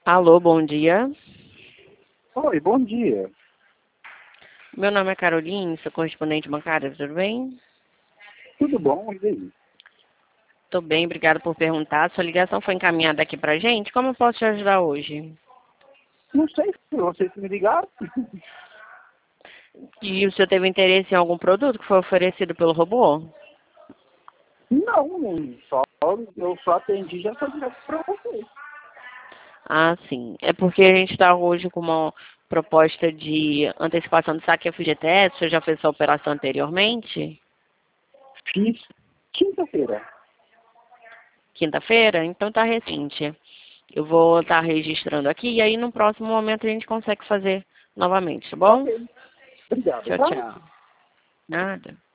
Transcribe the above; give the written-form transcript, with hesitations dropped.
Alô, bom dia. Oi, bom dia. Meu nome é Caroline, sou correspondente bancária, tudo bem? Tudo bom? E aí? Tô bem, obrigada por perguntar. Sua ligação foi encaminhada aqui pra gente. Como eu posso te ajudar hoje? Não sei se vocês me ligaram. E o senhor teve interesse em algum produto que foi oferecido pelo robô? Eu só atendi e já foi direto para vocês. Ah, sim. É porque a gente está hoje com uma proposta de antecipação do saque FGTS. O senhor já fez essa operação anteriormente? Fiz quinta-feira. Quinta-feira? Então tá recente. Eu vou estar registrando aqui e aí no próximo momento a gente consegue fazer novamente, tá bom? Ok. Obrigado, Tchau, tá? tchau. Nada.